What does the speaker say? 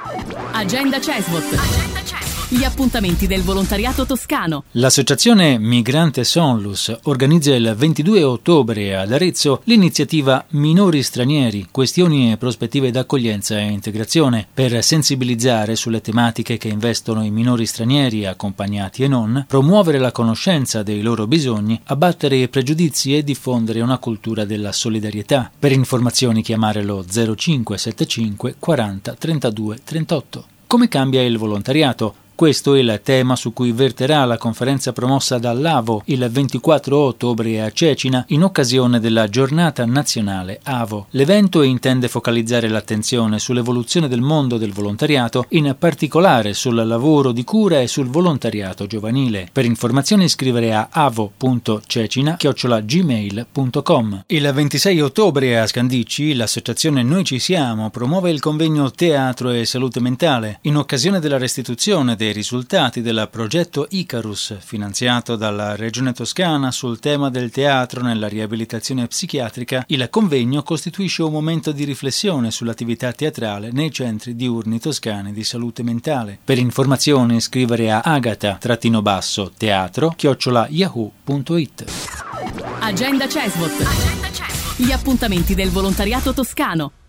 Agenda CESVOT. Gli appuntamenti del volontariato toscano. L'associazione Migrantes Onlus organizza il 22 ottobre ad Arezzo l'iniziativa Minori Stranieri, questioni e prospettive d'accoglienza e integrazione, per sensibilizzare sulle tematiche che investono i minori stranieri accompagnati e non, promuovere la conoscenza dei loro bisogni, abbattere i pregiudizi e diffondere una cultura della solidarietà. Per informazioni chiamare lo 0575 40 32 38. Come cambia il volontariato? Questo è il tema su cui verterà la conferenza promossa dall'AVO il 24 ottobre a Cecina in occasione della Giornata Nazionale AVO. L'evento intende focalizzare l'attenzione sull'evoluzione del mondo del volontariato, in particolare sul lavoro di cura e sul volontariato giovanile. Per informazioni scrivere a avo.cecina@gmail.com. Il 26 ottobre a Scandicci l'associazione Noi Ci Siamo promuove il convegno Teatro e Salute Mentale in occasione della restituzione dei risultati del progetto Icarus, finanziato dalla Regione Toscana sul tema del teatro nella riabilitazione psichiatrica. Il convegno costituisce un momento di riflessione sull'attività teatrale nei centri diurni toscani di salute mentale. Per informazioni scrivere a agata-teatro@yahoo.it. Agenda CESVOT. Gli appuntamenti del volontariato toscano.